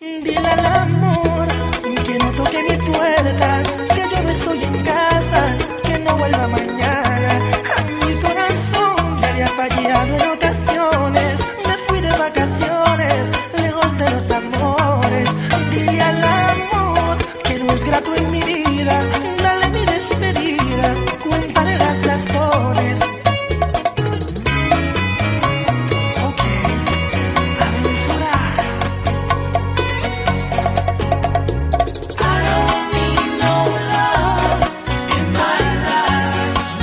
Dile al amor que no toque mi puerta, que yo no estoy en casa, que no vuelva mañana. A mi corazón ya le ha fallado en ocasiones. Me fui de vacaciones, lejos de los amores. Dile al amor que no es grato en mi vida.